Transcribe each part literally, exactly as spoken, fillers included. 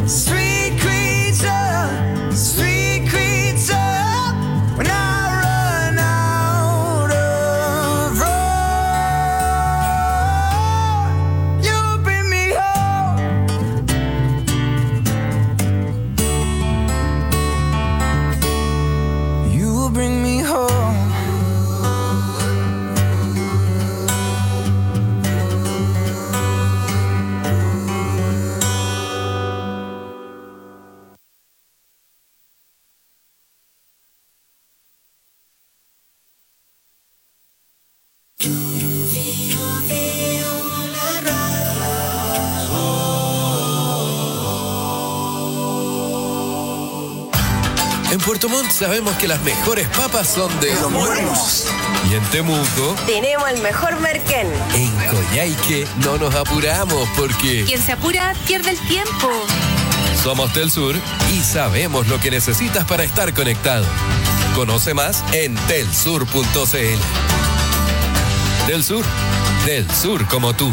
Sweet creature, sweet creature, when I run out of road, you bring me home. You bring me home. En Puerto Montt sabemos que las mejores papas son de Los Muermos. Y en Temuco, tenemos el mejor merquén. en Coyhaique, no nos apuramos porque Quien se apura pierde el tiempo. somos del sur y sabemos lo que necesitas para estar conectado. Conoce más en telsur punto c l. Del sur, del sur como tú.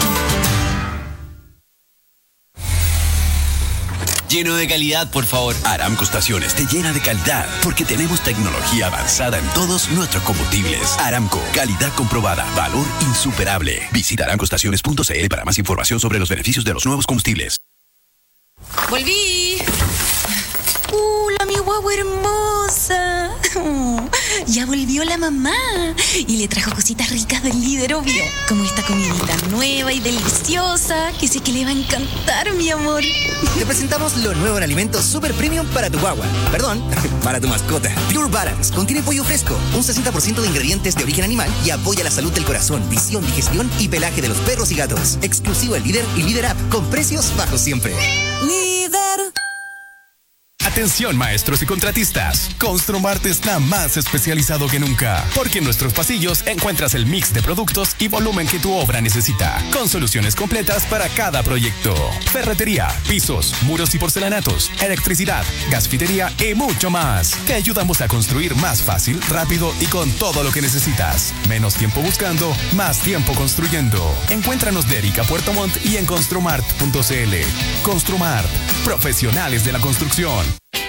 Lleno de calidad, por favor. Aramco Estaciones te llena de calidad porque tenemos tecnología avanzada en todos nuestros combustibles. Aramco, calidad comprobada, valor insuperable. Visita aramco estaciones punto c l para más información sobre los beneficios de los nuevos combustibles. Volví. ¡Hola, mi guagua hermosa! Oh, ya volvió la mamá y le trajo cositas ricas del líder, obvio. Como esta comidita nueva y deliciosa que sé que le va a encantar, mi amor. Te presentamos lo nuevo en alimentos super premium para tu guagua. Perdón, para tu mascota. Pure Balance contiene pollo fresco, un sesenta por ciento de ingredientes de origen animal y apoya la salud del corazón, visión, digestión y pelaje de los perros y gatos. Exclusivo en Líder y Líder App, con precios bajos siempre. Líder. Atención maestros y contratistas, Construmart está más especializado que nunca, porque en nuestros pasillos encuentras el mix de productos y volumen que tu obra necesita, con soluciones completas para cada proyecto. Ferretería, pisos, muros y porcelanatos, electricidad, gasfitería y mucho más. Te ayudamos a construir más fácil, rápido y con todo lo que necesitas. Menos tiempo buscando, más tiempo construyendo. Encuéntranos de Erika Puerto Montt y en construmart punto c l. Construmart, profesionales de la construcción.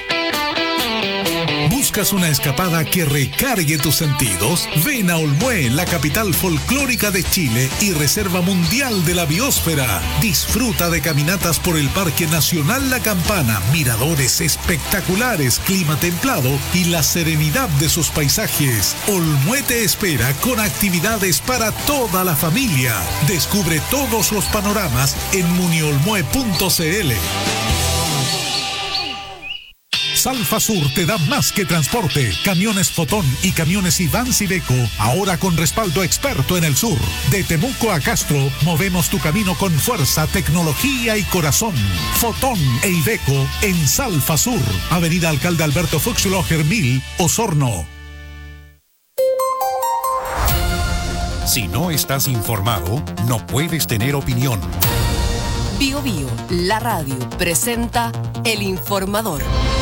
¿Buscas una escapada que recargue tus sentidos? Ven a Olmué, la capital folclórica de Chile y reserva mundial de la biosfera. Disfruta de caminatas por el Parque Nacional La Campana, miradores espectaculares, clima templado y la serenidad de sus paisajes. Olmué te espera con actividades para toda la familia. Descubre todos los panoramas en muniolmue punto c l. Salfa Sur te da más que transporte. Camiones Fotón y camiones Iván Iveco, ahora con respaldo experto en el sur. De Temuco a Castro, movemos tu camino con fuerza, tecnología y corazón. Fotón e Iveco en Salfa Sur. Avenida Alcalde Alberto Fuchsloger mil, Osorno. Si no estás informado, no puedes tener opinión. Bio Bio, la radio, presenta El Informador.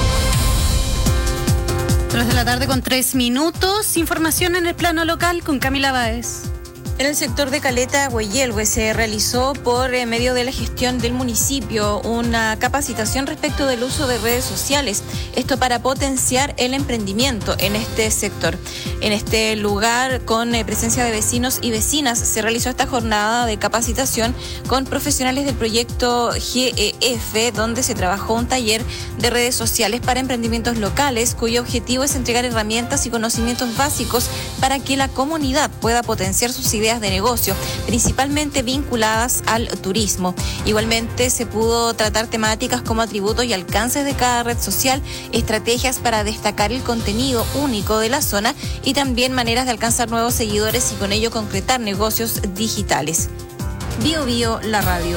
Tres de la tarde con tres minutos. Información en el plano local con Camila Báez. En el sector de Caleta, Güeyelhue, se realizó por eh, medio de la gestión del municipio una capacitación respecto del uso de redes sociales, esto para potenciar el emprendimiento en este sector. En este lugar, con eh, presencia de vecinos y vecinas, se realizó esta jornada de capacitación con profesionales del proyecto G E F, donde se trabajó un taller de redes sociales para emprendimientos locales, cuyo objetivo es entregar herramientas y conocimientos básicos para que la comunidad pueda potenciar sus ideas de negocio, principalmente vinculadas al turismo. Igualmente se pudo tratar temáticas como atributos y alcances de cada red social, estrategias para destacar el contenido único de la zona y también maneras de alcanzar nuevos seguidores y con ello concretar negocios digitales. Bio Bio, la radio.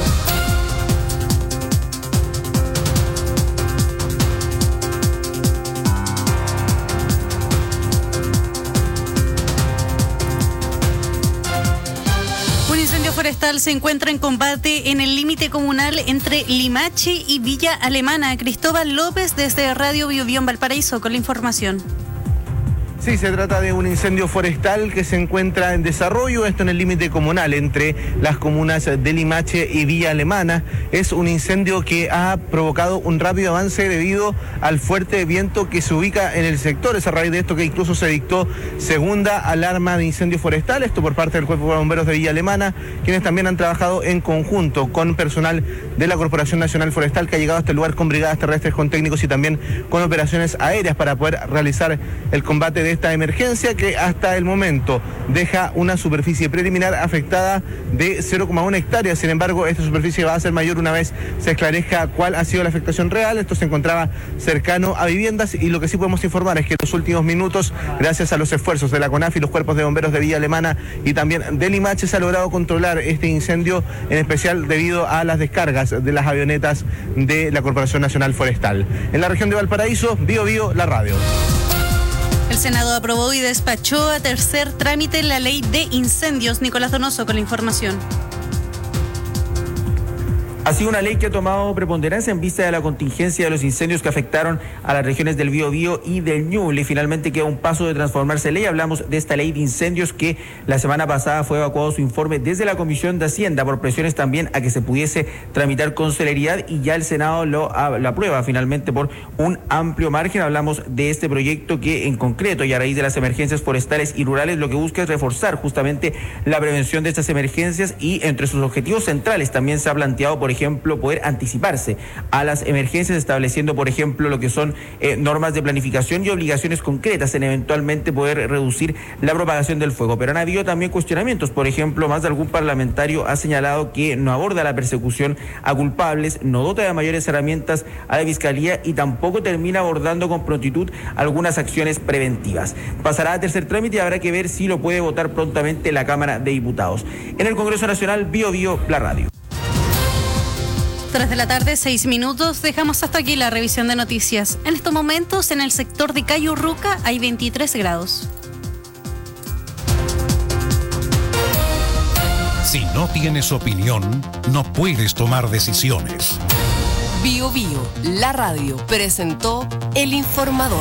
Forestal se encuentra en combate en el límite comunal entre Limache y Villa Alemana. Cristóbal López desde Radio Bio Bio en Valparaíso con la información. Sí, se trata de un incendio forestal que se encuentra en desarrollo, esto en el límite comunal entre las comunas de Limache y Villa Alemana. Es un incendio que ha provocado un rápido avance debido al fuerte viento que se ubica en el sector. Es a raíz de esto que incluso se dictó segunda alarma de incendio forestal, esto por parte del Cuerpo de Bomberos de Villa Alemana, quienes también han trabajado en conjunto con personal de la Corporación Nacional Forestal que ha llegado a este lugar con brigadas terrestres, con técnicos y también con operaciones aéreas para poder realizar el combate de esta emergencia que hasta el momento deja una superficie preliminar afectada de cero coma una hectáreas. Sin embargo, esta superficie va a ser mayor una vez se esclarezca cuál ha sido la afectación real. Esto se encontraba cercano a viviendas y lo que sí podemos informar es que en los últimos minutos, gracias a los esfuerzos de la CONAF y los cuerpos de bomberos de Villa Alemana y también de Limache, se ha logrado controlar este incendio, en especial debido a las descargas de las avionetas de la Corporación Nacional Forestal. En la región de Valparaíso, Bio Bio, la radio. El Senado aprobó y despachó a tercer trámite la ley de incendios. Nicolás Donoso con la información. Ha sido una ley que ha tomado preponderancia en vista de la contingencia de los incendios que afectaron a las regiones del Biobío y del Ñuble. Finalmente queda un paso de transformarse en ley. Hablamos de esta ley de incendios que la semana pasada fue evacuado su informe desde la Comisión de Hacienda por presiones también a que se pudiese tramitar con celeridad y ya el Senado lo, lo aprueba finalmente por un amplio margen. Hablamos de este proyecto que en concreto y a raíz de las emergencias forestales y rurales lo que busca es reforzar justamente la prevención de estas emergencias y entre sus objetivos centrales también se ha planteado, por ejemplo, ejemplo, poder anticiparse a las emergencias, estableciendo, por ejemplo, lo que son eh, normas de planificación y obligaciones concretas en eventualmente poder reducir la propagación del fuego. Pero han habido también cuestionamientos. Por ejemplo, más de algún parlamentario ha señalado que no aborda la persecución a culpables, no dota de mayores herramientas a la Fiscalía y tampoco termina abordando con prontitud algunas acciones preventivas. Pasará a tercer trámite y habrá que ver si lo puede votar prontamente la Cámara de Diputados. En el Congreso Nacional, Bio Bio, la radio. Tres de la tarde, seis minutos. Dejamos hasta aquí la revisión de noticias. En estos momentos, en el sector de Cayo Urruca hay veintitrés grados. Si no tienes opinión, no puedes tomar decisiones. Bio Bio, la radio, presentó El Informador.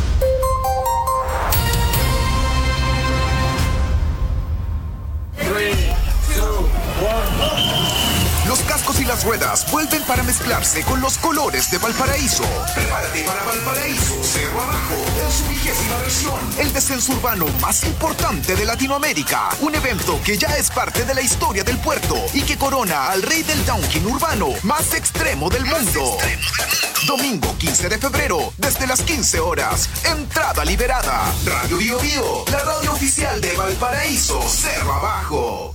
Los cascos y las ruedas vuelven para mezclarse con los colores de Valparaíso. Prepárate para Valparaíso, Cerro Abajo, en su vigésima versión. El descenso urbano más importante de Latinoamérica. Un evento que ya es parte de la historia del puerto y que corona al rey del downhill urbano más extremo del mundo. Domingo quince de febrero, desde las quince horas. Entrada liberada. Radio Bio Bio, la radio oficial de Valparaíso, Cerro Abajo.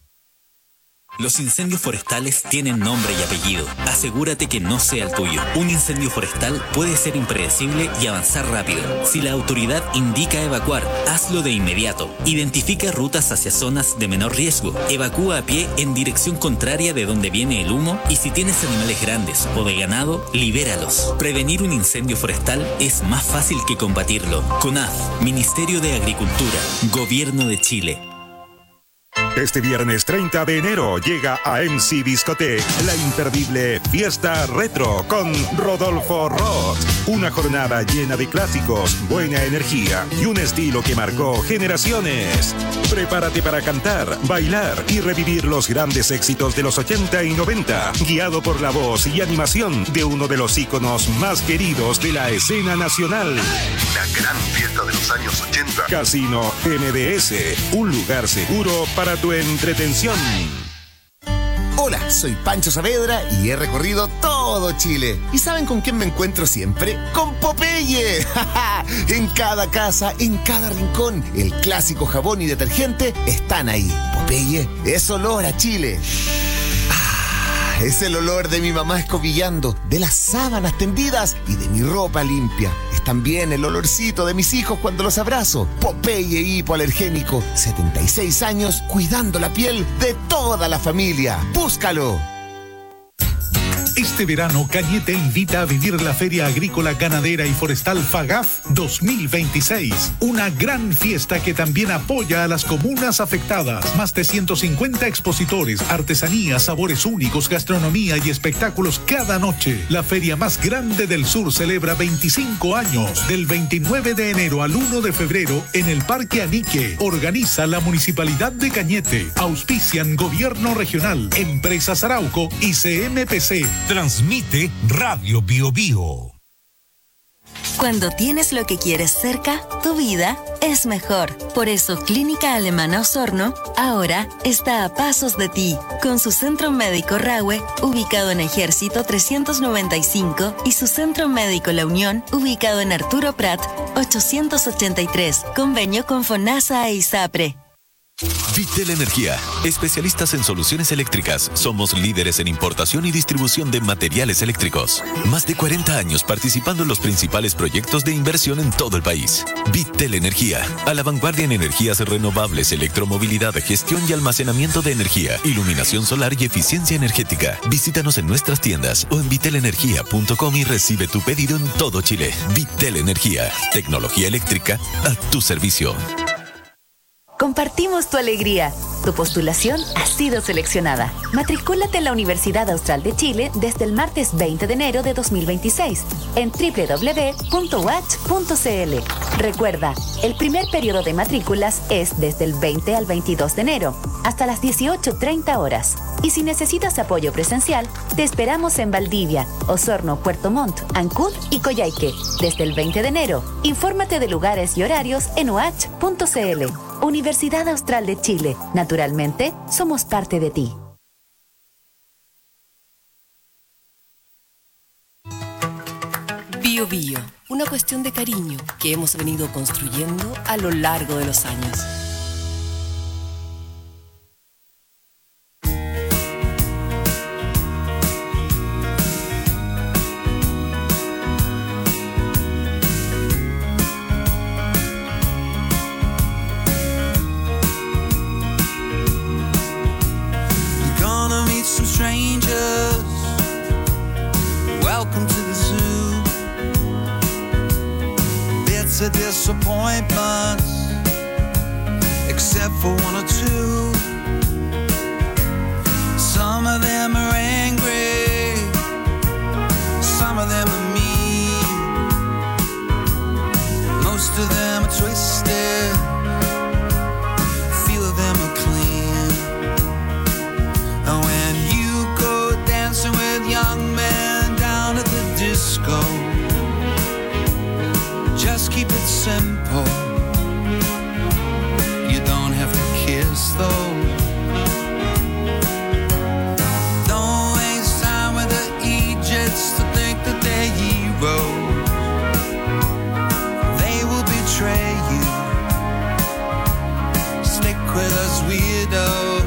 Los incendios forestales tienen nombre y apellido. Asegúrate que no sea el tuyo. Un incendio forestal puede ser impredecible y avanzar rápido. Si la autoridad indica evacuar, hazlo de inmediato. Identifica rutas hacia zonas de menor riesgo. Evacúa a pie en dirección contraria de donde viene el humo y si tienes animales grandes o de ganado, libéralos. Prevenir un incendio forestal es más fácil que combatirlo. CONAF, Ministerio de Agricultura, Gobierno de Chile. Este viernes treinta de enero llega a M C Discoteque la imperdible Fiesta Retro con Rodolfo Roth. Una jornada llena de clásicos, buena energía y un estilo que marcó generaciones. Prepárate para cantar, bailar y revivir los grandes éxitos de los ochenta y noventa, guiado por la voz y animación de uno de los íconos más queridos de la escena nacional. La gran fiesta de los años ochenta. Casino M D S, un lugar seguro para tu entretención. Hola, soy Pancho Saavedra y he recorrido todo Chile. ¿Y saben con quién me encuentro siempre? ¡Con Popeye! En cada casa, en cada rincón, el clásico jabón y detergente están ahí. Popeye es olor a Chile. Es el olor de mi mamá escobillando, de las sábanas tendidas y de mi ropa limpia. Es también el olorcito de mis hijos cuando los abrazo. Popeye hipoalergénico, setenta y seis años cuidando la piel de toda la familia. ¡Búscalo! Este verano, Cañete invita a vivir la Feria Agrícola, Ganadera y Forestal FAGAF dos mil veintiséis. Una gran fiesta que también apoya a las comunas afectadas. Más de ciento cincuenta expositores, artesanías, sabores únicos, gastronomía y espectáculos cada noche. La feria más grande del sur celebra veinticinco años. Del veintinueve de enero al uno de febrero en el Parque Anique. Organiza la Municipalidad de Cañete. Auspician Gobierno Regional, Empresas Arauco y C M P C. Transmite Radio Bio Bio. Cuando tienes lo que quieres cerca, tu vida es mejor. Por eso Clínica Alemana Osorno ahora está a pasos de ti, con su centro médico Rahue, ubicado en Ejército trescientos noventa y cinco, y su centro médico La Unión, ubicado en Arturo Prat ochocientos ochenta y tres, convenio con FONASA e ISAPRE. Vitel Energía, especialistas en soluciones eléctricas. Somos líderes en importación y distribución de materiales eléctricos. Más de cuarenta años participando en los principales proyectos de inversión en todo el país. Vitel Energía, a la vanguardia en energías renovables, electromovilidad, gestión y almacenamiento de energía, iluminación solar y eficiencia energética. Visítanos en nuestras tiendas o en vitel energía punto com y recibe tu pedido en todo Chile. Vitel Energía, tecnología eléctrica a tu servicio. Compartimos tu alegría. Tu postulación ha sido seleccionada. Matricúlate en la Universidad Austral de Chile desde el martes veinte de enero de dos mil veintiséis en doble u doble u doble u punto u a c h punto c l. Recuerda, el primer periodo de matrículas es desde el veinte al veintidós de enero, hasta las dieciocho treinta horas. Y si necesitas apoyo presencial, te esperamos en Valdivia, Osorno, Puerto Montt, Ancud y Coyhaique desde el veinte de enero. Infórmate de lugares y horarios en u a c h punto c l. Universidad Austral de Chile. Naturalmente, somos parte de ti. Bio Bio, una cuestión de cariño que hemos venido construyendo a lo largo de los años. of disappointments, except for one or two. Some of them are angry, some of them are mean, most of them are twisted, a few of them are clean. And when you go dancing with young men down at the disco, just keep it simple. You don't have to kiss though. Don't waste time with the Egypts to think that they're heroes. They will betray you. Stick with us weirdos.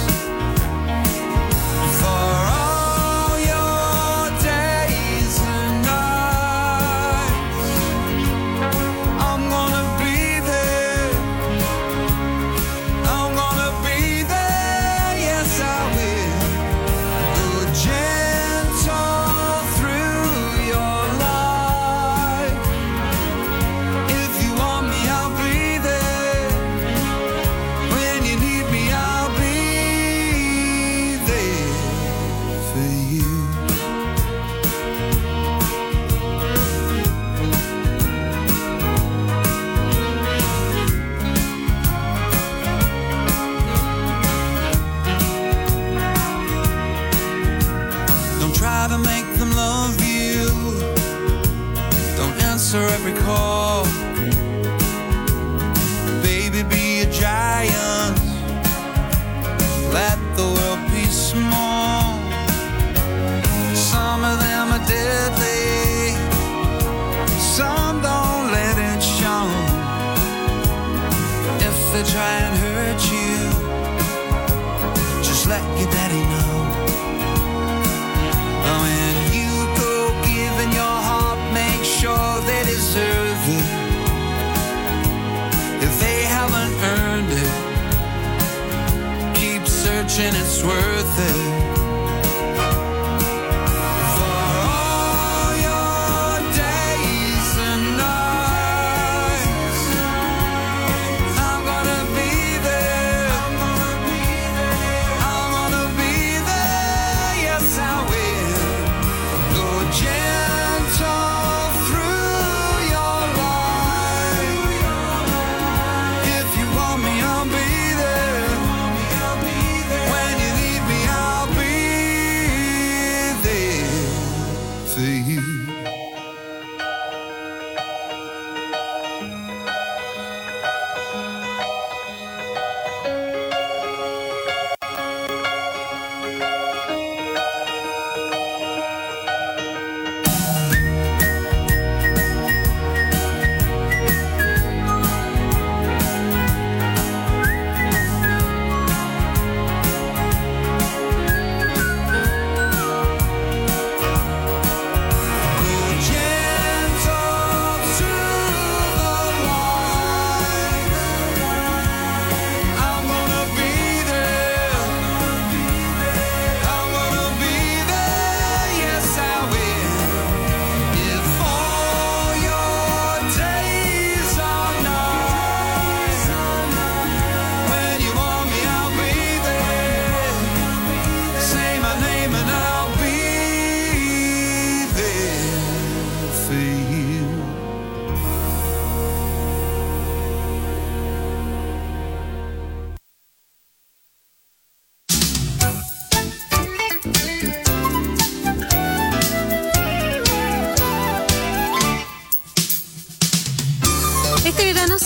Every call, baby, be a giant. Let the world be small. Some of them are deadly, some don't let it show. If they try and hurt you, just let your daddy know. When you go giving your heart, make sure they deserve it. If they haven't earned it, keep searching, it's worth it.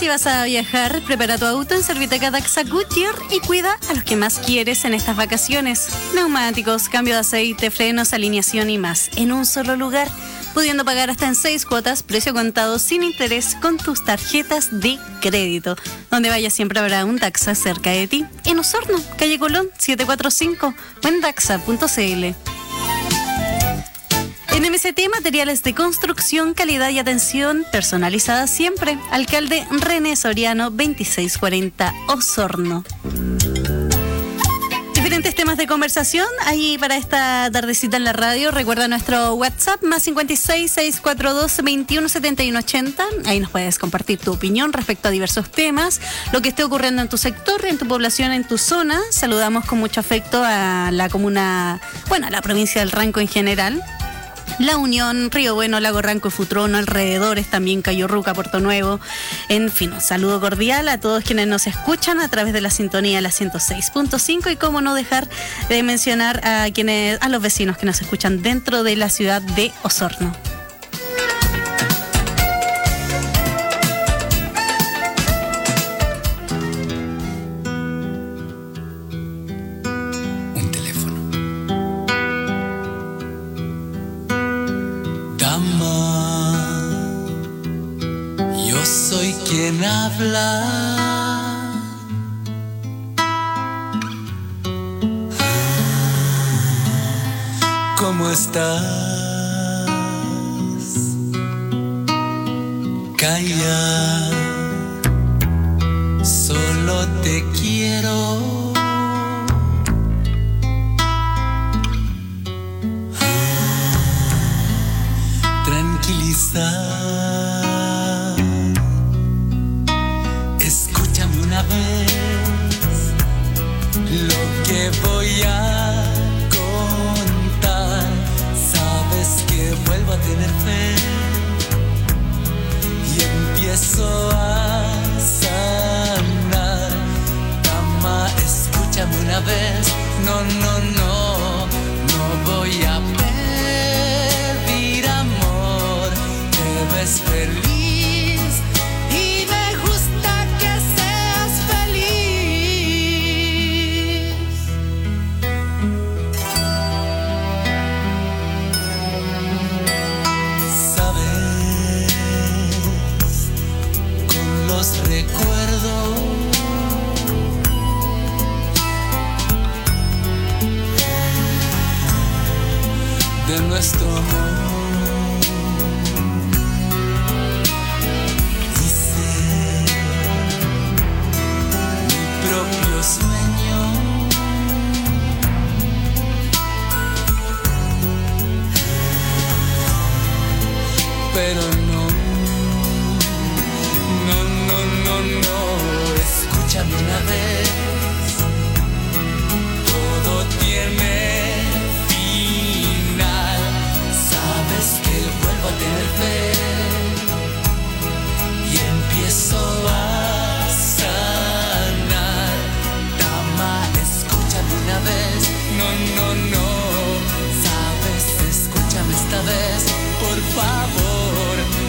Si vas a viajar, prepara tu auto en Serviteca Daxa Goodyear y cuida a los que más quieres en estas vacaciones. Neumáticos, cambio de aceite, frenos, alineación y más en un solo lugar, pudiendo pagar hasta en seis cuotas, precio contado sin interés con tus tarjetas de crédito. Donde vayas siempre habrá un Daxa cerca de ti. En Osorno, calle Colón setecientos cuarenta y cinco o en daxa punto c l. En M C T Materiales de Construcción, calidad y atención personalizada siempre. Alcalde René Soriano, veintiséis cuarenta Osorno. Diferentes temas de conversación ahí para esta tardecita en la radio. Recuerda nuestro WhatsApp más cincuenta y seis, seiscientos cuarenta y dos, veintiuno setenta y uno ochenta. Ahí nos puedes compartir tu opinión respecto a diversos temas, lo que esté ocurriendo en tu sector, en tu población, en tu zona. Saludamos con mucho afecto a la comuna, bueno, a la provincia del Ranco en general. La Unión, Río Bueno, Lago Ranco y Futrono, alrededores también Cayo Ruca, Puerto Nuevo. En fin, un saludo cordial a todos quienes nos escuchan a través de la sintonía de la ciento seis punto cinco y cómo no dejar de mencionar a quienes, a los vecinos que nos escuchan dentro de la ciudad de Osorno. ¿Quién habla? ¿Cómo estás? Calla, solo te quiero. Tranquilizar. Una vez lo que voy a contar, sabes que vuelvo a tener fe y empiezo a sanar. Dama, escúchame una vez, no, no, no, no voy a pedir amor, te ves feliz. Recuerdo de nuestro amor, hice mi propio sueño, pero no. No, escúchame una vez, todo tiene final, sabes que vuelvo a tener fe y empiezo a sanar. Dama, escúchame una vez, no, no, no, sabes, escúchame esta vez, por favor.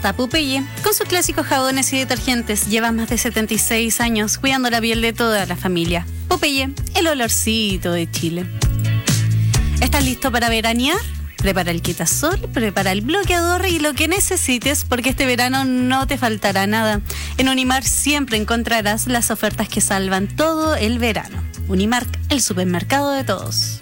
Pasta Popeye, con sus clásicos jabones y detergentes, lleva más de setenta y seis años cuidando la piel de toda la familia. Popeye, el olorcito de Chile. ¿Estás listo para veranear? Prepara el quitasol, prepara el bloqueador y lo que necesites, porque este verano no te faltará nada. En Unimark siempre encontrarás las ofertas que salvan todo el verano. Unimark, el supermercado de todos.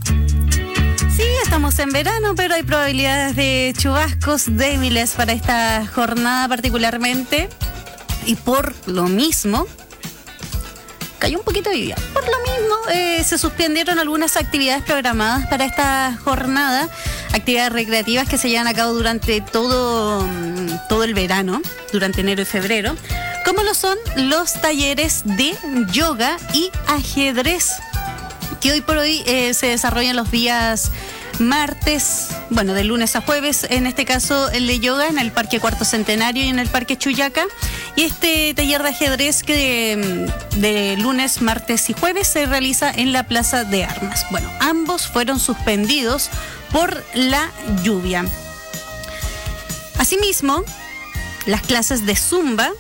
Sí, estamos en verano, pero hay probabilidades de chubascos débiles para esta jornada particularmente. Y por lo mismo, cayó un poquito de lluvia. Por lo mismo, eh, se suspendieron algunas actividades programadas para esta jornada, actividades recreativas que se llevan a cabo durante todo, todo el verano, durante enero y febrero, como lo son los talleres de yoga y ajedrez, que hoy por hoy eh, se desarrollan los días martes, bueno, de lunes a jueves, en este caso el de yoga en el Parque Cuarto Centenario y en el Parque Chuyaca, y este taller de ajedrez que de, de lunes, martes y jueves se realiza en la Plaza de Armas. Bueno, ambos fueron suspendidos por la lluvia. Asimismo, las clases de Zumba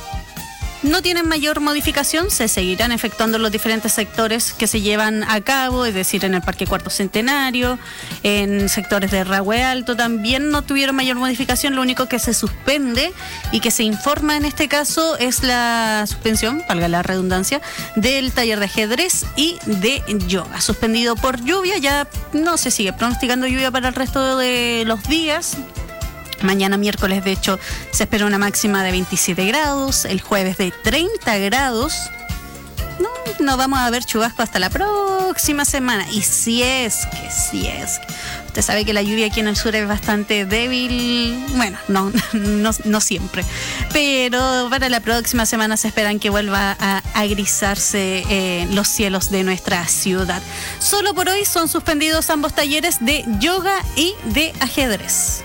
no tienen mayor modificación, se seguirán efectuando en los diferentes sectores que se llevan a cabo, es decir, en el Parque Cuarto Centenario, en sectores de Rahue Alto también no tuvieron mayor modificación. Lo único que se suspende y que se informa en este caso es la suspensión, valga la redundancia, del taller de ajedrez y de yoga. Suspendido por lluvia, ya no se sigue pronosticando lluvia para el resto de los días. Mañana miércoles, de hecho, se espera una máxima de veintisiete grados, el jueves de treinta grados. No, no vamos a ver chubasco hasta la próxima semana. Y si es que, si es que... Usted sabe que la lluvia aquí en el sur es bastante débil. Bueno, no, no, no siempre. Pero para la próxima semana se esperan que vuelva a agrisarse eh, los cielos de nuestra ciudad. Solo por hoy son suspendidos ambos talleres de yoga y de ajedrez.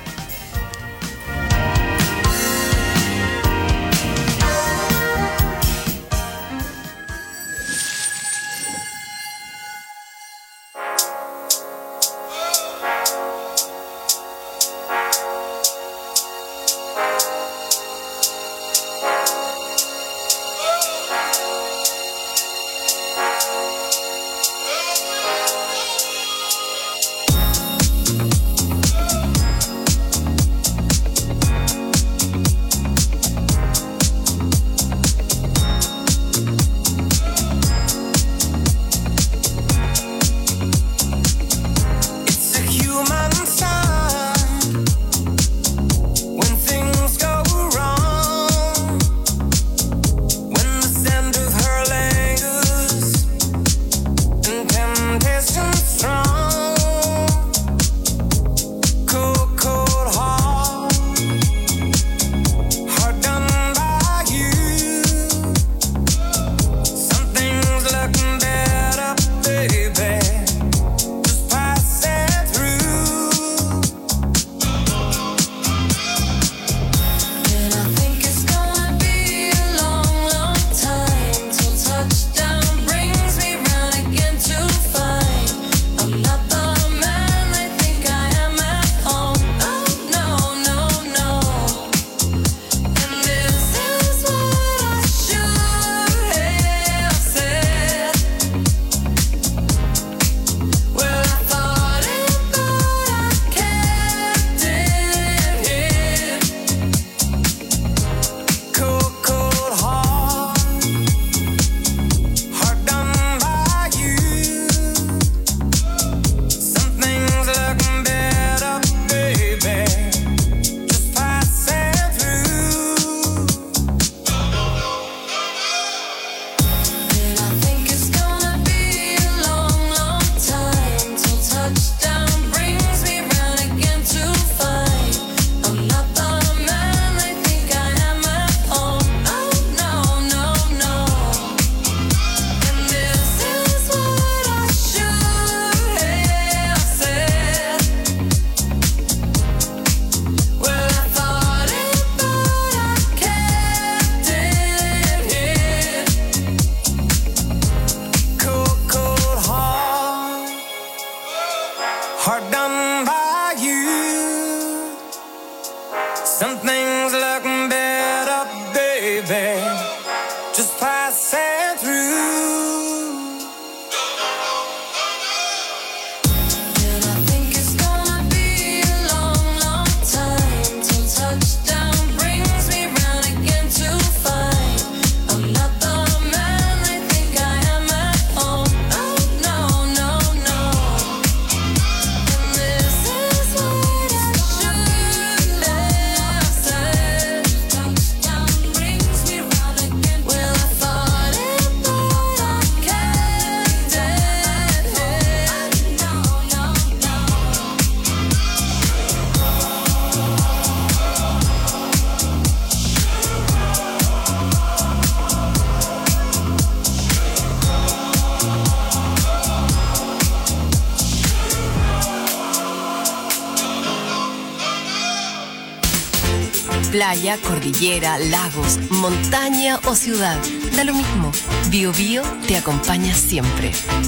Playa, cordillera, lagos, montaña o ciudad, da lo mismo. Bio Bio te acompaña siempre.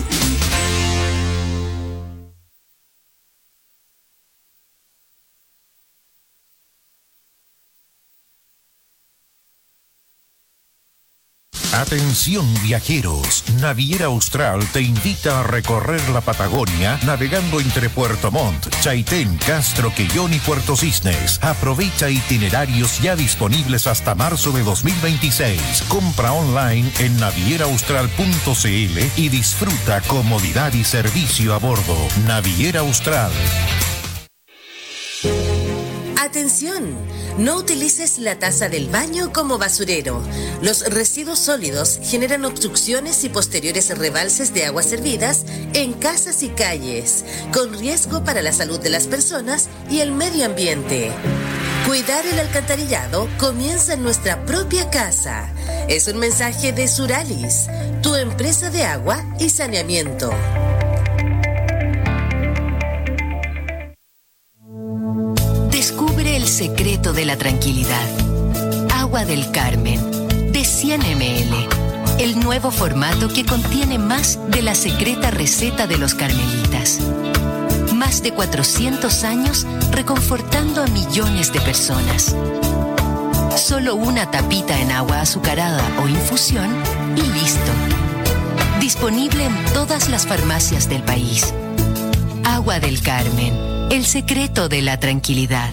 Atención viajeros, Naviera Austral te invita a recorrer la Patagonia navegando entre Puerto Montt, Chaitén, Castro, Quellón y Puerto Cisnes. Aprovecha itinerarios ya disponibles hasta marzo de dos mil veintiséis. Compra online en naviera austral punto c l y disfruta comodidad y servicio a bordo. Naviera Austral. Atención, no utilices la taza del baño como basurero. Los residuos sólidos generan obstrucciones y posteriores rebalses de aguas servidas en casas y calles, con riesgo para la salud de las personas y el medio ambiente. Cuidar el alcantarillado comienza en nuestra propia casa. Es un mensaje de Suralis, tu empresa de agua y saneamiento. Descubre el secreto de la tranquilidad. Agua del Carmen, de cien mililitros. El nuevo formato que contiene más de la secreta receta de los carmelitas. Más de cuatrocientos años reconfortando a millones de personas. Solo una tapita en agua azucarada o infusión y listo. Disponible en todas las farmacias del país. Agua del Carmen. El secreto de la tranquilidad.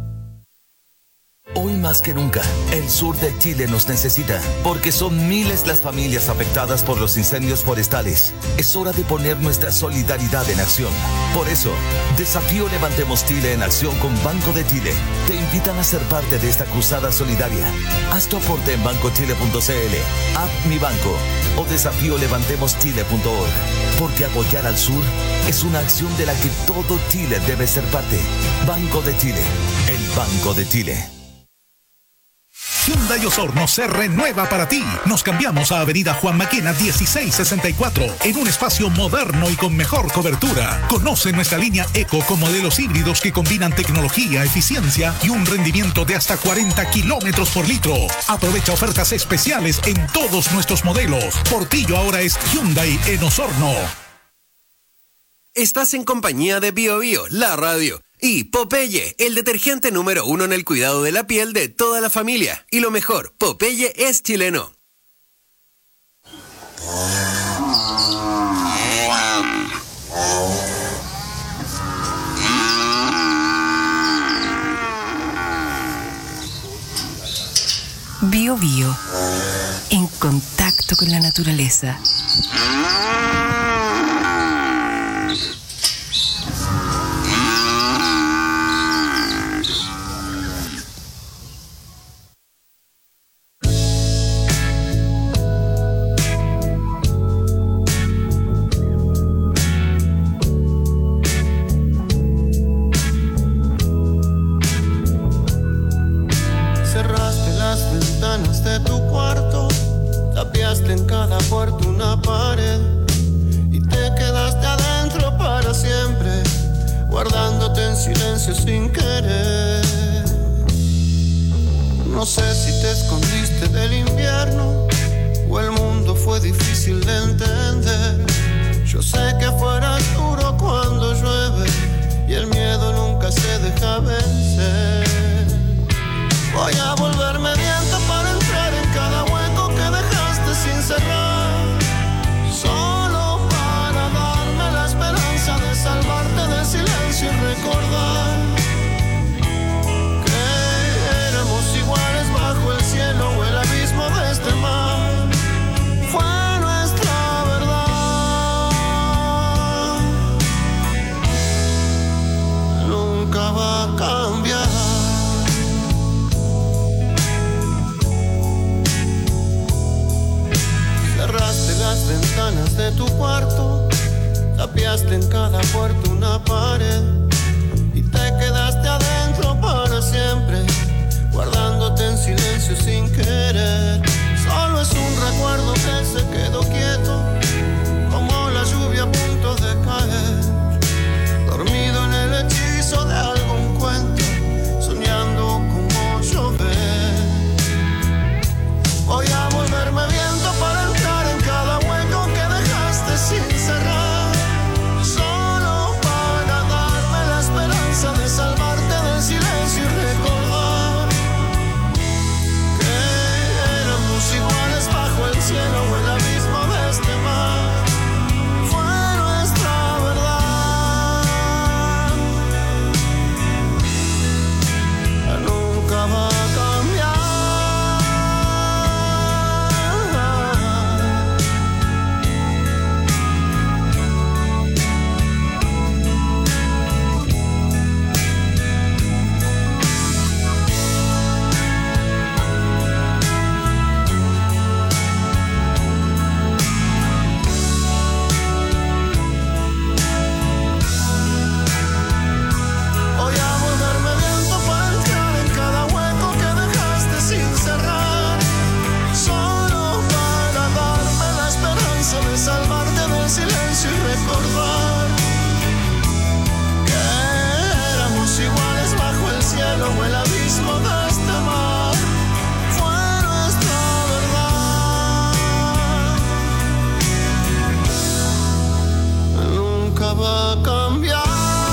Hoy más que nunca, el sur de Chile nos necesita, porque son miles las familias afectadas por los incendios forestales. Es hora de poner nuestra solidaridad en acción. Por eso, Desafío Levantemos Chile en acción con Banco de Chile. Te invitan a ser parte de esta cruzada solidaria. Haz tu aporte en banco chile punto c l, app Mi Banco o desafío levantemos chile punto org. Porque apoyar al sur es una acción de la que todo Chile debe ser parte. Banco de Chile, el Banco de Chile. Hyundai Osorno se renueva para ti. Nos cambiamos a Avenida Juan Maquena dieciséis sesenta y cuatro en un espacio moderno y con mejor cobertura. Conoce nuestra línea Eco con modelos híbridos que combinan tecnología, eficiencia y un rendimiento de hasta cuarenta kilómetros por litro. Aprovecha ofertas especiales en todos nuestros modelos. Portillo ahora es Hyundai en Osorno. Estás en compañía de Bio Bio, la radio. Y Popeye, el detergente número uno en el cuidado de la piel de toda la familia. Y lo mejor, Popeye es chileno. Bio Bio, en contacto con la naturaleza. En cada puerta una pared y te quedaste adentro para siempre, guardándote en silencio sin querer. No sé si te escondiste del invierno o el mundo fue difícil de entender. Yo sé que fuera duro cuando llueve y el miedo nunca se deja vencer. Voy a volverme viento para entrar en cada hueco que dejaste sin cerrar, solo para darme la esperanza de salvarte del silencio y recordar que éramos iguales bajo el cielo o el abismo de este mar. Fue nuestra verdad, nunca va a cambiar. Cerraste las ventanas de tu cuarto, tapiaste en cada puerta una pared y te quedaste adentro para siempre, guardándote en silencio sin querer. Solo es un recuerdo que se quedó quieto, como la lluvia a punto de caer, dormido en el hechizo de algún cuento, soñando como llover. va a cambiar.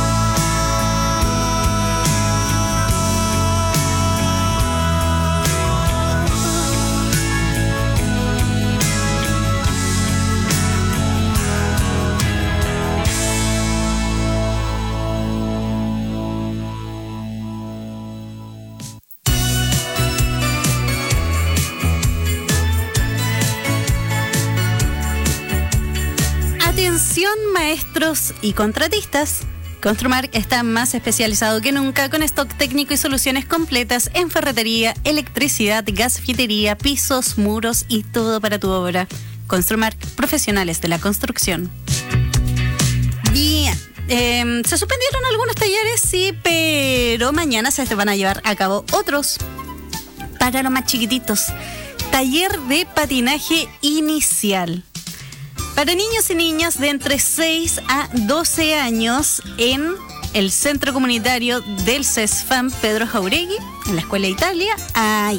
Atención maestros y contratistas. Construmark está más especializado que nunca con stock técnico y soluciones completas en ferretería, electricidad, gasfitería, pisos, muros y todo para tu obra. Construmark, profesionales de la construcción. Bien, eh, se suspendieron algunos talleres, sí, pero mañana se van a llevar a cabo otros para los más chiquititos. Taller de patinaje inicial. Para niños y niñas de entre seis a doce años en el Centro Comunitario del CESFAM Pedro Jauregui, en la Escuela Italia, ahí.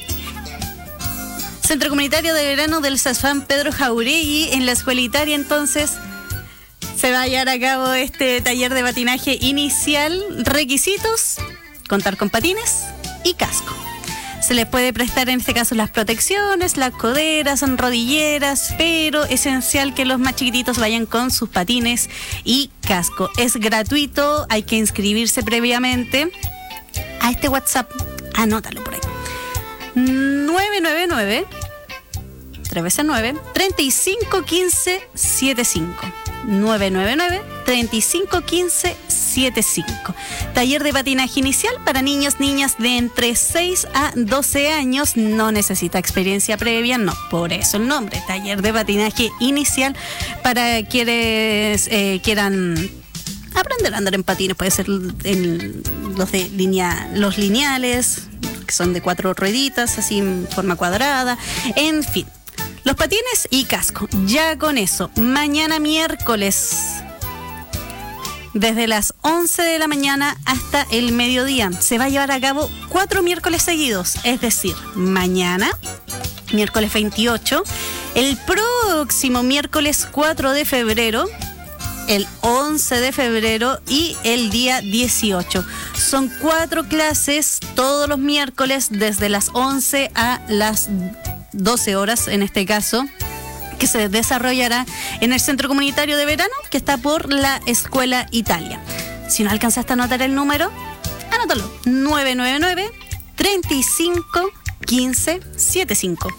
Centro Comunitario de Verano del CESFAM Pedro Jauregui, en la Escuela Italia, entonces se va a llevar a cabo este taller de patinaje inicial. Requisitos: contar con patines y casco. Se les puede prestar en este caso las protecciones, las coderas, rodilleras, pero esencial que los más chiquititos vayan con sus patines y casco. Es gratuito, hay que inscribirse previamente a este WhatsApp. Anótalo por ahí. nueve nueve nueve, tres veces nueve, treinta y cinco quince setenta y cinco. nueve nueve nueve, treinta y cinco quince setenta y cinco. Taller de patinaje inicial para niños, niñas de entre seis a doce años. No necesita experiencia previa, no, por eso el nombre, taller de patinaje inicial para quienes eh, quieran aprender a andar en patines. Puede ser en los de línea, los lineales, que son de cuatro rueditas, así en forma cuadrada, en fin. Los patines y casco. Ya con eso, mañana miércoles, desde las once de la mañana hasta el mediodía, se va a llevar a cabo cuatro miércoles seguidos. Es decir, mañana, miércoles veintiocho, el próximo miércoles cuatro de febrero, el once de febrero y el día dieciocho. Son cuatro clases todos los miércoles desde las once a las doce horas, en este caso, que se desarrollará en el Centro Comunitario de Verano, que está por la Escuela Italia. Si no alcanzaste a anotar el número, anótalo. nueve nueve nueve, treinta y cinco quince setenta y cinco.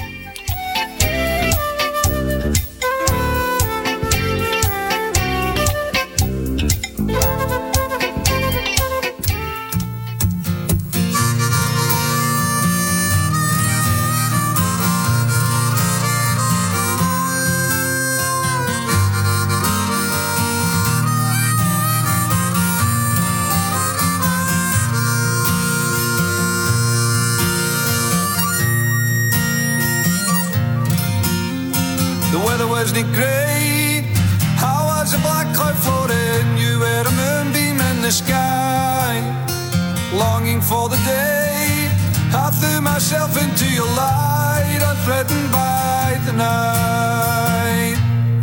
Wasn't it great? How was a black cloud floating? You were a moonbeam in the sky, longing for the day. I threw myself into your light, unthreatened by the night.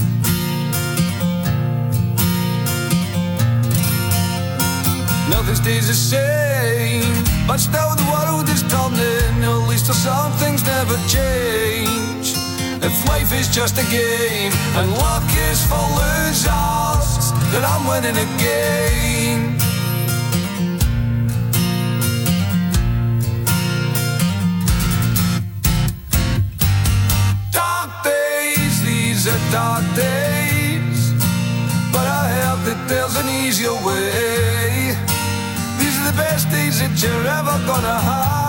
Nothing stays the same, but still the world is turning. At least some things never change. If life is just a game and luck is for losers, then I'm winning again. Dark days, these are dark days, but I heard that there's an easier way. These are the best days that you're ever gonna have.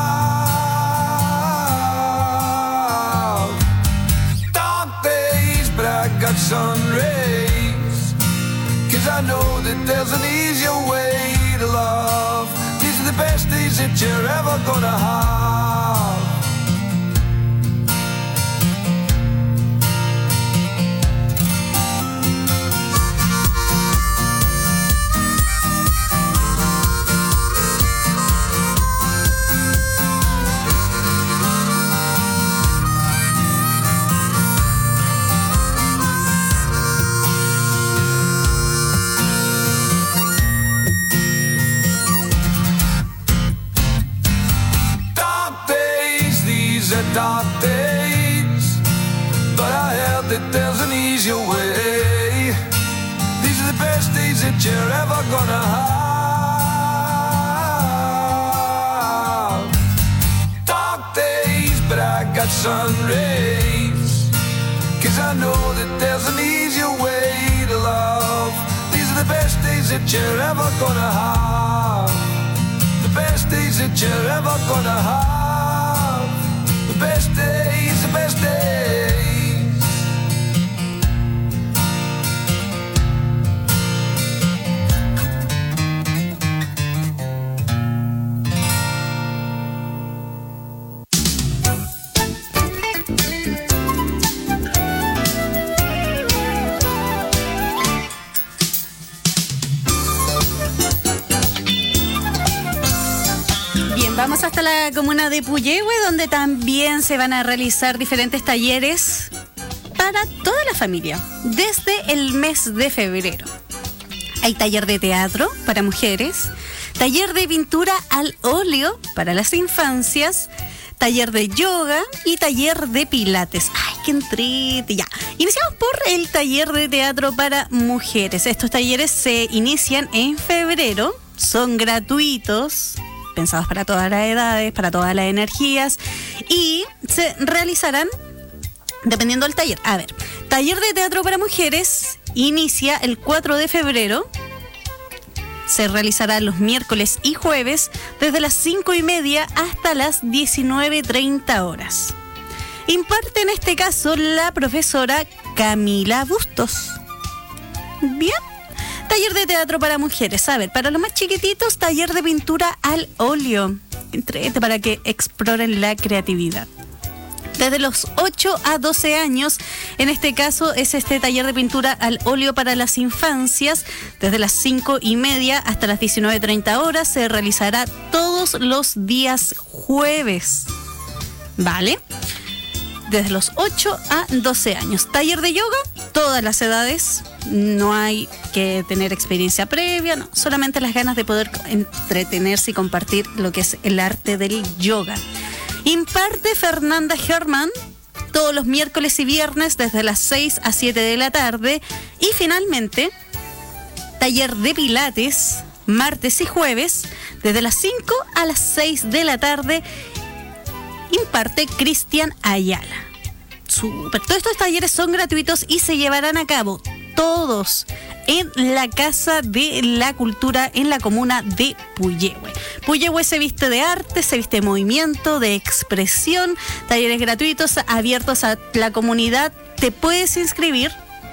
But I got sun rays, cause I know that there's an easier way to love. These are the best days that you're ever gonna have. catch sun rays. Cause I know that there's an easier way to love. These are the best days that you're ever gonna have. The best days that you're ever gonna have. The best days, the best days. Vamos hasta la comuna de Puyehue, donde también se van a realizar diferentes talleres para toda la familia, desde el mes de febrero. Hay taller de teatro para mujeres, taller de pintura al óleo para las infancias, taller de yoga y taller de pilates. ¡Ay, qué entrete! Ya. Iniciamos por el taller de teatro para mujeres. Estos talleres se inician en febrero, son gratuitos, pensados para todas las edades, para todas las energías, y se realizarán dependiendo del taller. A ver, taller de teatro para mujeres inicia el cuatro de febrero, se realizará los miércoles y jueves desde las cinco y media hasta las diecinueve treinta horas. Imparte en este caso la profesora Camila Bustos. Bien. Taller de teatro para mujeres. A ver, para los más chiquititos, taller de pintura al óleo. Entrete para que exploren la creatividad. Desde los ocho a doce años, en este caso es este taller de pintura al óleo para las infancias. Desde las cinco y media hasta las diecinueve treinta horas se realizará todos los días jueves. ¿Vale? Desde los ocho a doce años. Taller de yoga, todas las edades. No hay que tener experiencia previa, no, solamente las ganas de poder entretenerse y compartir lo que es el arte del yoga. Imparte Fernanda Herman todos los miércoles y viernes desde las seis a siete de la tarde. Y finalmente, taller de pilates martes y jueves desde las cinco a las seis de la tarde. Imparte Cristian Ayala. Super. Todos estos talleres son gratuitos y se llevarán a cabo todos en la Casa de la Cultura en la comuna de Puyehue. Puyehue se viste de arte, se viste de movimiento, de expresión, talleres gratuitos abiertos a la comunidad. Te puedes inscribir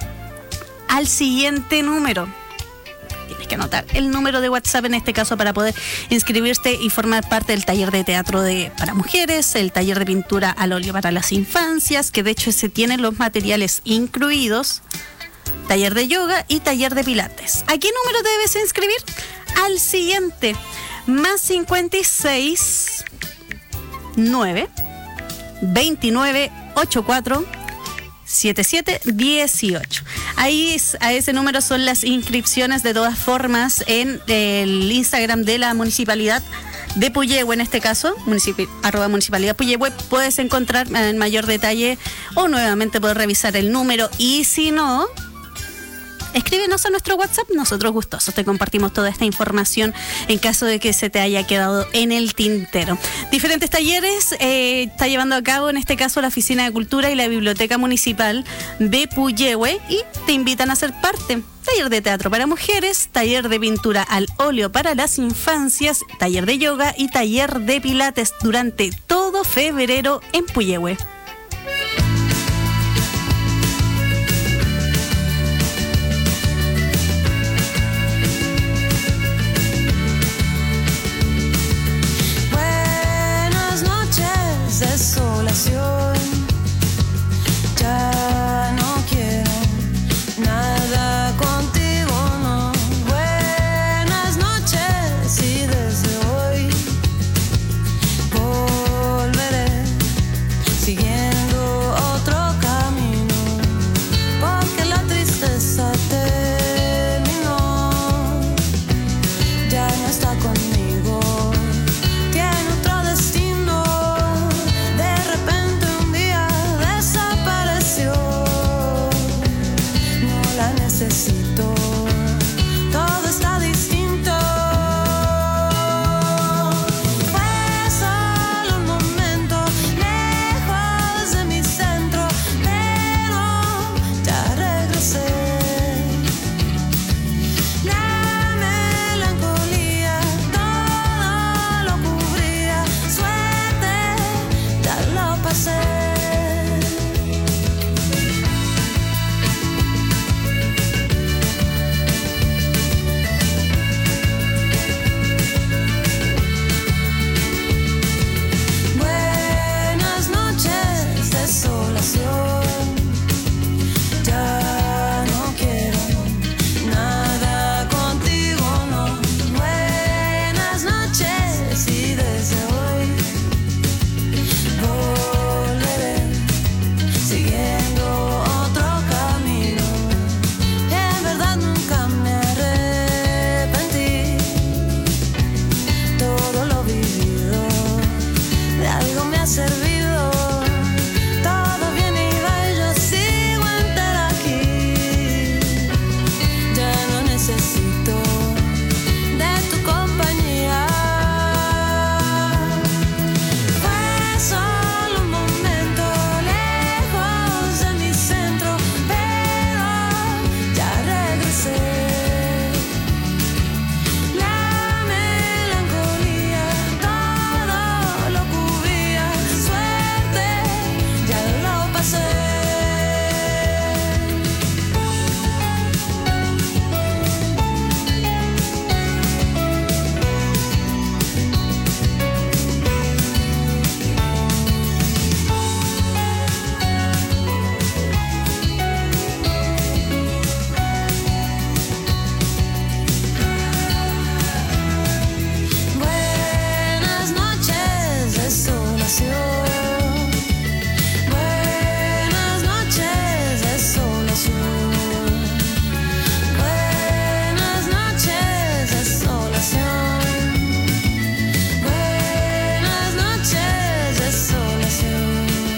al siguiente número. Tienes que anotar el número de WhatsApp en este caso para poder inscribirte y formar parte del taller de teatro de, para mujeres, el taller de pintura al óleo para las infancias, que de hecho se tienen los materiales incluidos, taller de yoga y taller de pilates. ¿A qué número te debes inscribir? Al siguiente, más cincuenta y seis nueve veintinueve ochenta y cuatro setenta y siete dieciocho. Ahí a ese número son las inscripciones de todas formas en el Instagram de la Municipalidad de Puyehue, en este caso, municipi- arroba Municipalidad Puyehue. Puedes encontrar en mayor detalle o nuevamente puedes revisar el número, y si no, escríbenos a nuestro WhatsApp, nosotros gustosos te compartimos toda esta información en caso de que se te haya quedado en el tintero. Diferentes talleres eh, está llevando a cabo en este caso la Oficina de Cultura y la Biblioteca Municipal de Puyehue, y te invitan a ser parte. Taller de teatro para mujeres, taller de pintura al óleo para las infancias, taller de yoga y taller de pilates durante todo febrero en Puyehue. Desolación, ya no quiero nada contigo, no. Buenas noches y desde hoy volveré siguiendo otro camino, porque la tristeza terminó, ya no está conmigo, tiene otro destino. Necesito, todo está distinto. Fue solo un momento lejos necesito de tu compañía. Fue solo un momento lejos de mi centro, pero ya regresé. La melancolía todo lo cubría, suerte ya lo pasé. Buenas noches, desolación. Buenas noches, desolación. Buenas noches, desolación. Buenas noches, desolación.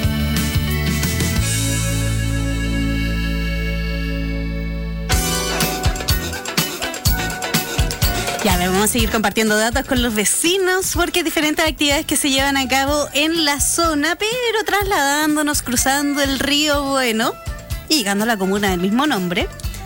Ya, vamos a seguir compartiendo datos con los vecinos porque hay diferentes actividades que se llevan a cabo en la zona, pero trasladándonos, cruzando el río Bueno y llegando a la comuna del mismo nombre.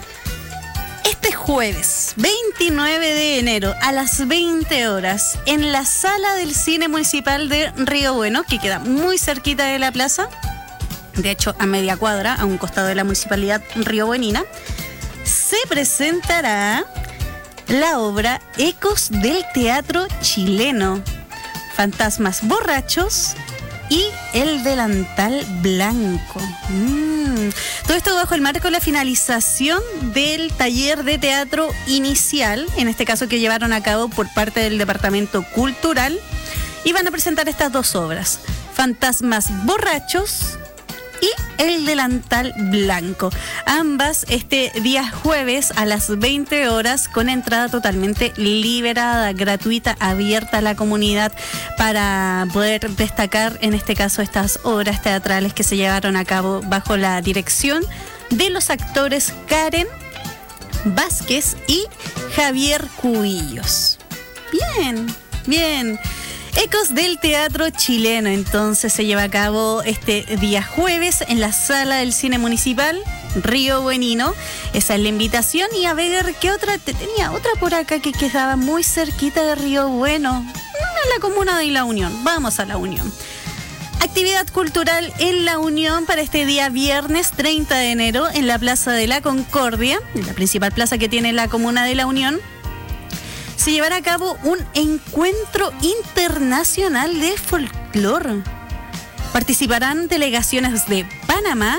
Este jueves, veintinueve de enero, a las veinte horas, en la sala del Cine Municipal de Río Bueno, que queda muy cerquita de la plaza, de hecho a media cuadra, a un costado de la Municipalidad Riobuenina, se presentará la obra Ecos del Teatro Chileno, Fantasmas Borrachos y El Delantal Blanco. Mm. Todo esto bajo el marco de la finalización del taller de teatro inicial, en este caso que llevaron a cabo por parte del Departamento Cultural, y van a presentar estas dos obras, Fantasmas Borrachos y El Delantal Blanco, ambas este día jueves a las veinte horas, con entrada totalmente liberada, gratuita, abierta a la comunidad para poder destacar en este caso estas obras teatrales que se llevaron a cabo bajo la dirección de los actores Karen Vázquez y Javier Cubillos. Bien, bien. Ecos del Teatro Chileno, entonces, se lleva a cabo este día jueves en la sala del Cine Municipal Riobuenino. Esa es la invitación. Y a ver, ¿qué otra? Te tenía otra por acá que quedaba muy cerquita de Río Bueno, en la comuna de La Unión. Vamos a La Unión. Actividad cultural en La Unión para este día viernes treinta de enero en la Plaza de la Concordia, la principal plaza que tiene la comuna de La Unión. Se llevará a cabo un encuentro internacional de folclore. Participarán delegaciones de Panamá,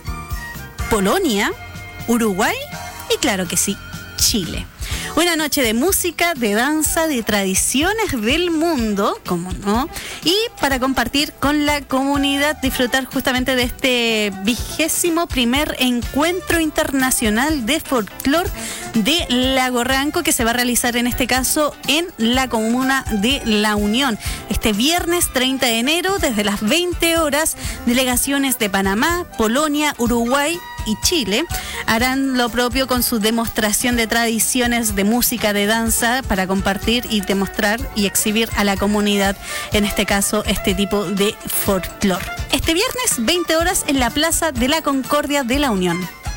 Polonia, Uruguay y, claro que sí, Chile. Una noche de música, de danza, de tradiciones del mundo, como no, y para compartir con la comunidad, disfrutar justamente de este vigésimo primer encuentro internacional de folclor de Lago Ranco, que se va a realizar en este caso en la comuna de La Unión. Este viernes treinta de enero, desde las veinte horas, delegaciones de Panamá, Polonia, Uruguay y Chile harán lo propio con su demostración de tradiciones de música, de danza, para compartir y demostrar y exhibir a la comunidad, en este caso, este tipo de folclore. Este viernes, veinte horas, en la Plaza de la Concordia de La Unión.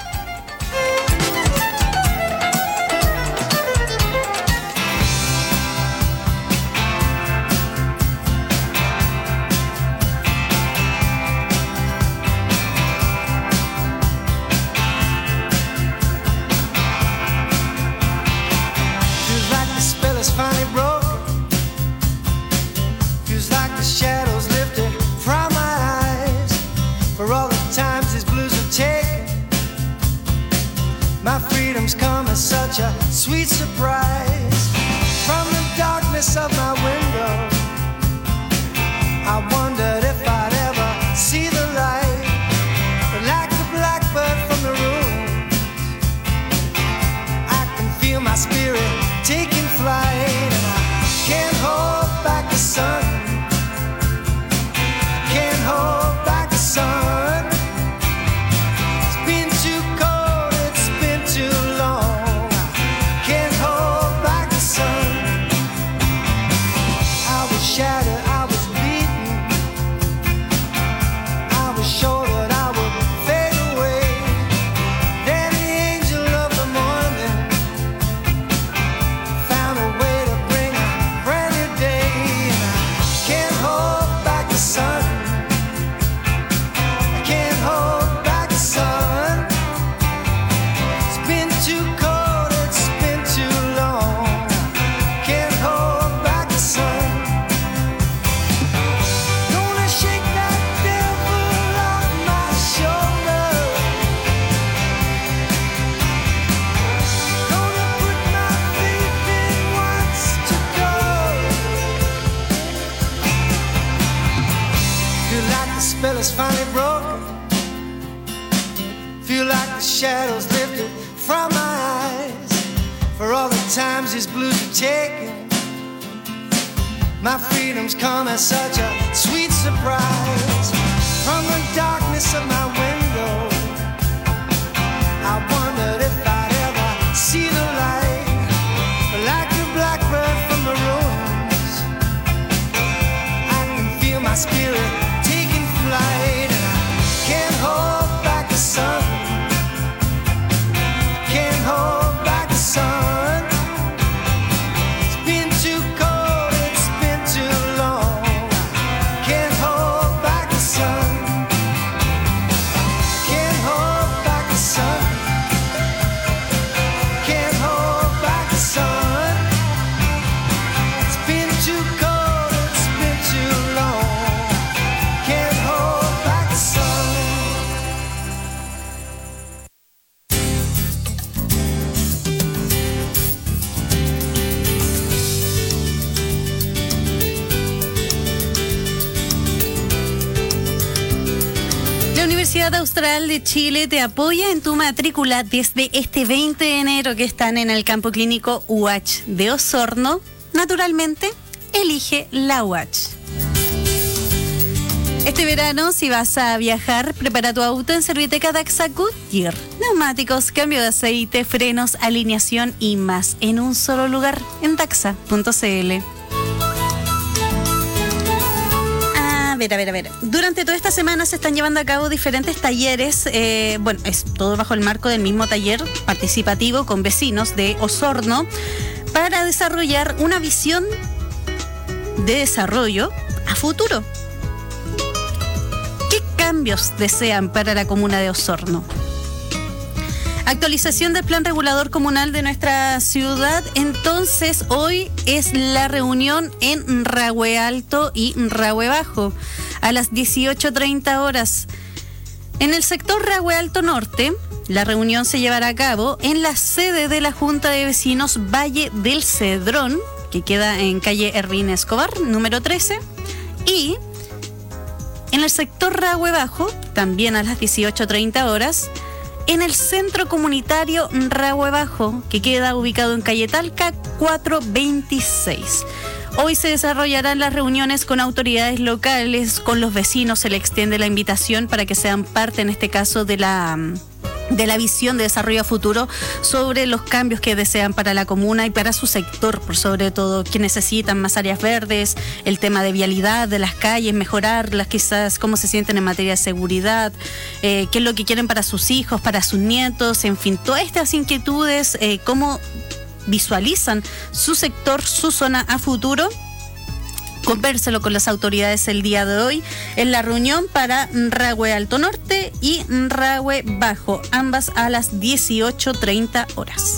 Finally broken. Feels like the shadows lifted from my eyes. For all the times these blues have taken, my freedom's come as such a sweet surprise. From the darkness of my window, I wondered if I'd ever see the light. But like the blackbird from the ruins, I can feel my spirit taking flight, and I can't hold back the sun, can't hold back the sun. It's been too cold, it's been too long, finally broken. Feel like the shadows lifted from my eyes. For all the times these blues have taken, my freedom's come as such a sweet surprise. From the darkness of my window, I wondered if I'd ever see the light. Like the blackbird from the ruins, I can feel my spirit taking flight. And I can't hold back the sun, can't hold back the sun. It's been too cold, it's been too long. Can't hold back the sun, can't hold back the sun, can't hold back the sun. It's been too cold, it's been too long. Can't hold back the sun. La Universidad Austral de Chile te apoya en tu matrícula desde este veinte de enero que están en el campo clínico U H de Osorno. Naturalmente, elige la U H. Este verano, si vas a viajar, prepara tu auto en Serviteca Daxa Goodyear. Neumáticos, cambio de aceite, frenos, alineación y más en un solo lugar en daxa punto c l. A ver, a ver, a ver. Durante toda esta semana se están llevando a cabo diferentes talleres. Eh, bueno, es todo bajo el marco del mismo taller participativo con vecinos de Osorno para desarrollar una visión de desarrollo a futuro. ¿Qué cambios desean para la comuna de Osorno? Actualización del plan regulador comunal de nuestra ciudad. Entonces, hoy es la reunión en Rahue Alto y Rahue Bajo a las dieciocho treinta horas. En el sector Rahue Alto Norte, la reunión se llevará a cabo en la sede de la Junta de Vecinos Valle del Cedrón, que queda en calle Erwin Escobar, número trece, y en el sector Rahue Bajo, también a las dieciocho treinta horas, en el Centro Comunitario Rahue Bajo, que queda ubicado en calle Talca cuatrocientos veintiséis. Hoy se desarrollarán las reuniones con autoridades locales, con los vecinos. Se le extiende la invitación para que sean parte, en este caso, de la... de la visión de desarrollo a futuro sobre los cambios que desean para la comuna y para su sector, por sobre todo, que necesitan más áreas verdes, el tema de vialidad de las calles, mejorarlas, quizás cómo se sienten en materia de seguridad, eh, qué es lo que quieren para sus hijos, para sus nietos, en fin, todas estas inquietudes, eh, cómo visualizan su sector, su zona a futuro. Convérselo con las autoridades el día de hoy en la reunión para Rahue Alto Norte y Rahue Bajo, ambas a las dieciocho treinta horas.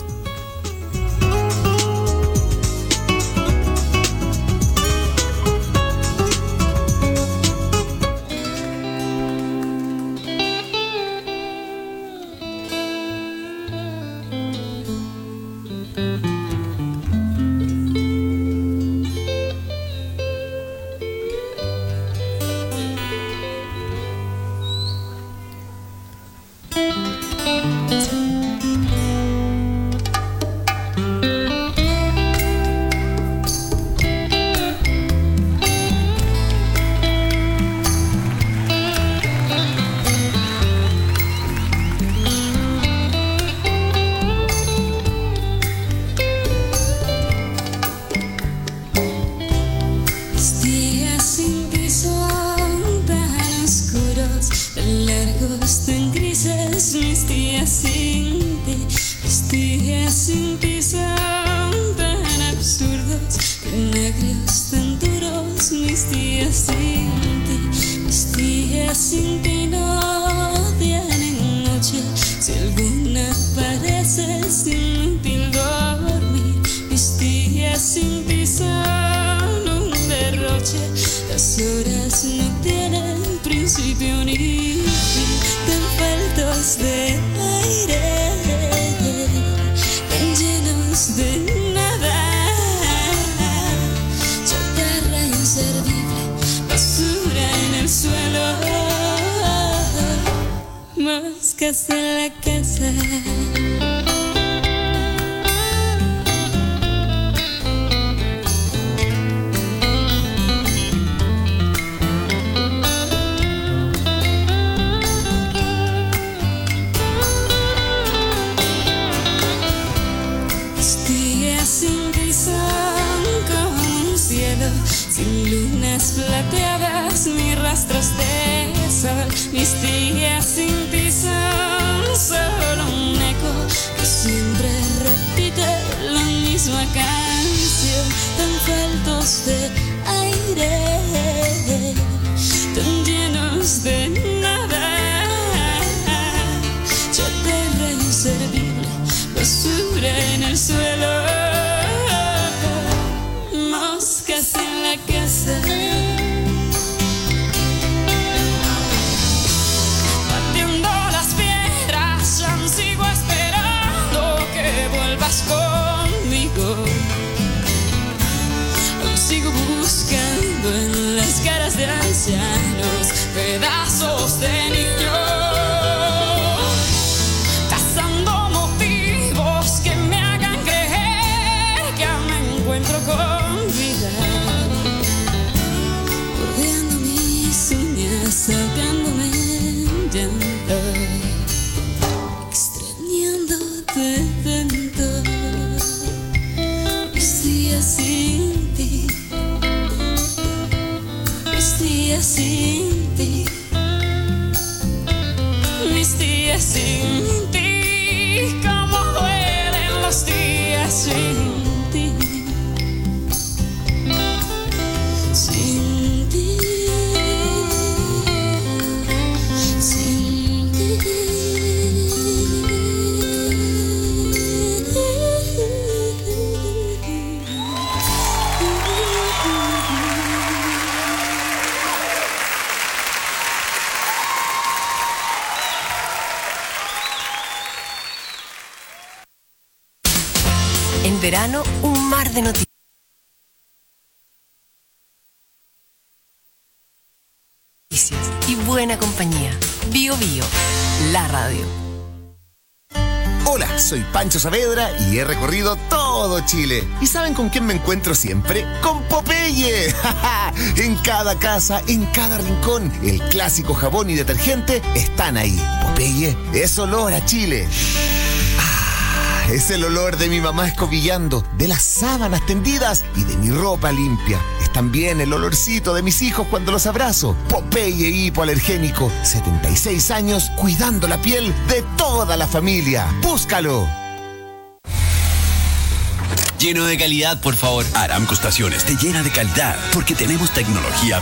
Basura en el suelo. Moscas en la casa. Sin ti son como un cielo, sin lunas plateadas ni rastros de sol. Mis días sin ti son solo un eco que siempre repite la misma canción, tan faltos de aire, tan llenos de nada, chatarra inservible, basura en el suelo. Moscas en la casa, batiendo las piedras, ya sigo esperando que vuelvas conmigo. Aún sigo buscando en las caras de ancianos pedazos de niños, cazando motivos que me hagan creer que aún me encuentro con sacándome en llanto, extrañándote tanto. Mis días sin ti, mis días sin ti, mis días sin ti, cómo duelen los días sin ti. Sin ti. En verano, un mar de noticias y buena compañía. Bio Bio, la radio. Hola, soy Pancho Saavedra y he recorrido todo Chile. ¿Y saben con quién me encuentro siempre? ¡Con Popeye! En cada casa, en cada rincón, el clásico jabón y detergente están ahí. Popeye es olor a Chile. Es el olor de mi mamá escobillando, de las sábanas tendidas y de mi ropa limpia. Es también el olorcito de mis hijos cuando los abrazo. Popeye hipoalergénico, setenta y seis años cuidando la piel de toda la familia. ¡Búscalo! Lleno de calidad, por favor. Aramco Estaciones te llena de calidad porque tenemos tecnología